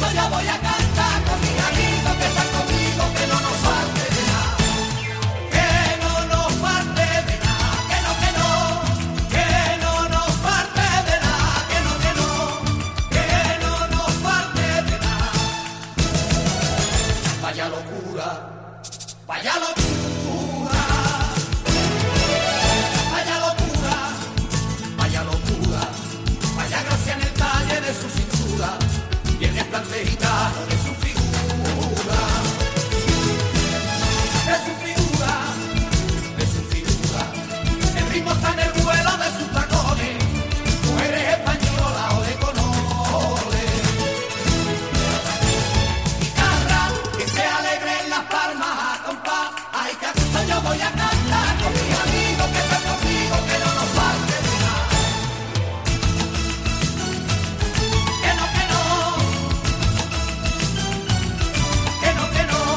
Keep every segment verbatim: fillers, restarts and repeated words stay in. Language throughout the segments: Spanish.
yo voy a cantar con mis amigos que están conmigo, que no nos falte de nada, que no nos falte de nada, que no, que no, que no nos falte de nada, que no, que no, que no nos falte de nada. Vaya locura, vaya locura, vaya locura, vaya locura, vaya gracia en el talle de su cintura y el desplante gitano de su figura, de su figura, de su figura. El ritmo está en el vuelo de sus tacones, mujeres españolas o de colores. Guitarra que se alegre en las palmas a compás. Ay, que a gusto yo voy a cantar con mis amigos que están conmigo, que no nos falte de nada. Que no, que no, que no, que no.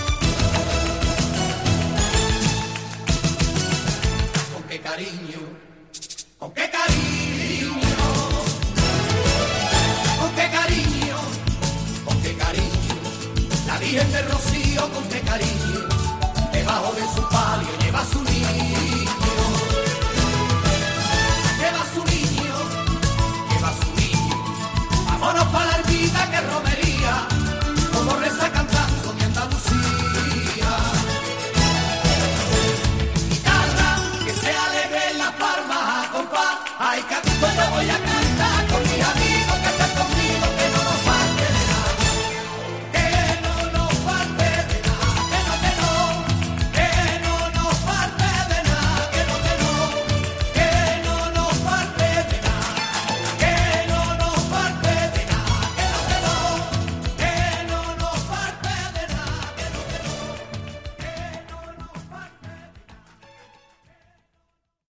Con qué cariño, con qué cariño, con qué cariño, con qué cariño. La Virgen del Rocío, con qué cariño, debajo de su palio lleva su niño.